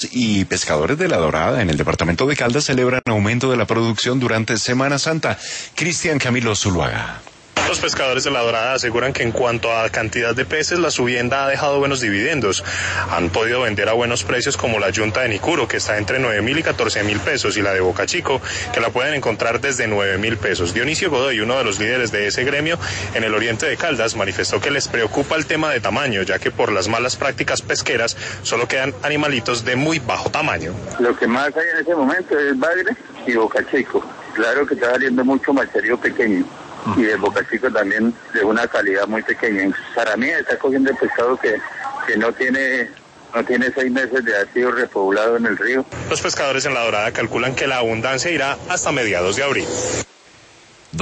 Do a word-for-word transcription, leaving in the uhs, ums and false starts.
y pescadores de La Dorada en el departamento de Caldas celebran aumento de la producción durante Semana Santa. Cristian Camilo Zuluaga. Los pescadores de La Dorada aseguran que en cuanto a cantidad de peces, la subienda ha dejado buenos dividendos. Han podido vender a buenos precios como la yunta de Nicuro, que está entre nueve mil y catorce mil pesos, y la de Boca Chico, que la pueden encontrar desde nueve mil pesos. Dionisio Godoy, uno de los líderes de ese gremio en el oriente de Caldas, manifestó que les preocupa el tema de tamaño, ya que por las malas prácticas pesqueras solo quedan animalitos de muy bajo tamaño. Lo que más hay en ese momento es bagre y Boca Chico. Claro que está saliendo mucho macherío pequeño. Y de Boca Chico también de una calidad muy pequeña. Para mí está cogiendo el pescado que, que no tiene no tiene seis meses de haber sido repoblado en el río. Los pescadores en La Dorada calculan que la abundancia irá hasta mediados de abril.